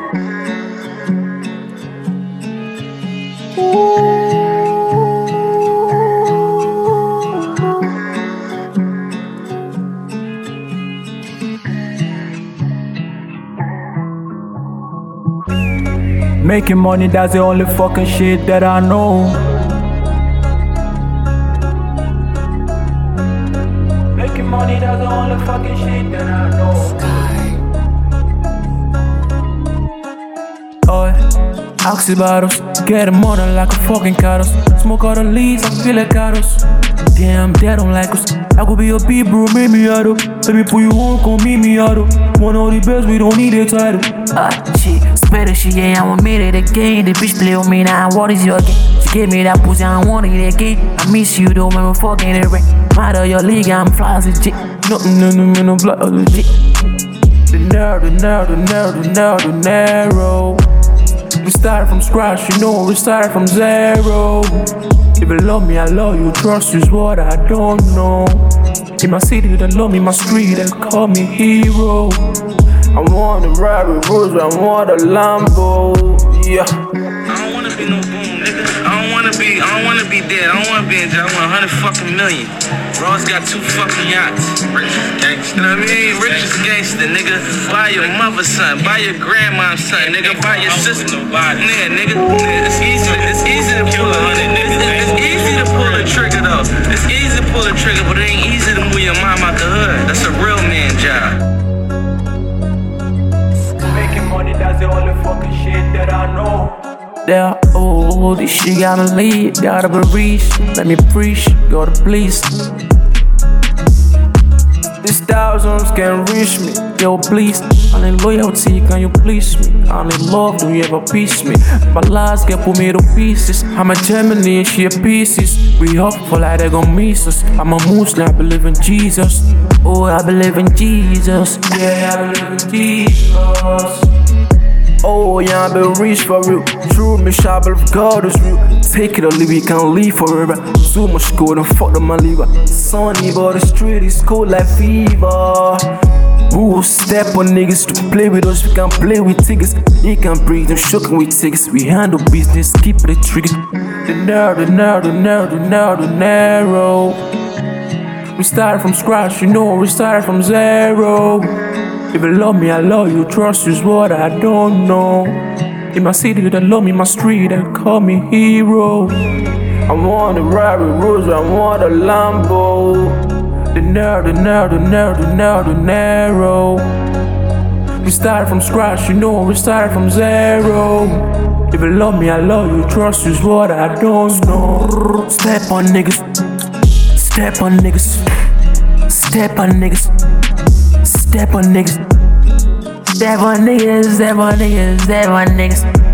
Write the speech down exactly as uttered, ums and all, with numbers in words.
Making money, that's the only fucking shit that I know. Making money, that's the only fucking shit that I know. Oh, oxy bottles, getting money like a fucking cattles. Smoke all the leaves, I feel like cattles. Damn, they don't like us. I could be a beat, bro, make me auto. Let me put you on, come meet me auto. One of the best, we don't need a title. Ah, shit, better shit, yeah, I want me to the game. The bitch play with me now, what is your game? She gave me that pussy, I want it again. I miss you though, when we're fucking it right. Matter your league, I'm fly as a chick. Nothing, no, no, no, no, fly as a chick. The narrow, the narrow, the narrow, the narrow, the narrow. We started from scratch, you know, we started from zero. If you love me, I love you, trust is what I don't know. In my city, they love me, my street, they call me hero. I want to ride with Rolls, I want a Lambo, yeah. I don't wanna be no boom, nigga. I don't wanna be, I don't wanna be dead. I don't wanna be in jail. I want a hundred fucking million. Ross got two fucking yachts. Rich gangster. You know what I mean? Rich is gangster, nigga. Buy your mother's son, buy your grandma's son, nigga. Buy your sister. Yeah, nigga. It's easy. It's easy to pull a hundred, nigga. It's easy to pull a trigger though. It's easy to pull a trigger, but it ain't easy to move your mom out the hood. That's a real man job. Making money, that's the only fucking shit that I know. Yeah, oh, this shit gotta lead, gotta be reached. Let me preach, gotta please. These thousands can't reach me, yo please. I need loyalty, can you please me? I need love, do you ever peace me? My lies get put me to pieces. I'm a Gemini and she a pieces. We up for like they gon' miss us. I'm a Muslim, I believe in Jesus. Oh, I believe in Jesus. Yeah, I believe in Jesus. Oh, yeah, I been rich for real. True, me shy, but if God is real. Take it or leave it, can't leave forever. So much gold and fuck up my liver. Sunny, but the street is cold like fever. We will step on niggas to play with us. We can't play with tickets. You can't breathe, them shookin' with tickets. We handle business, keep the trigger. The narrow, the narrow, the narrow, the narrow, the narrow. We started from scratch, you know, we started from zero. If you love me, I love you, trust is what I don't know. In my city, they love me, my street, they call me hero. I want to ride with Rolls, I want a Lambo. The narrow, the narrow, the narrow, the narrow, the narrow. We started from scratch, you know, we started from zero. If you love me, I love you, trust is what I don't know. Step on niggas, step on niggas, step on niggas. Step on niggas. Step on niggas, step on niggas, step on niggas.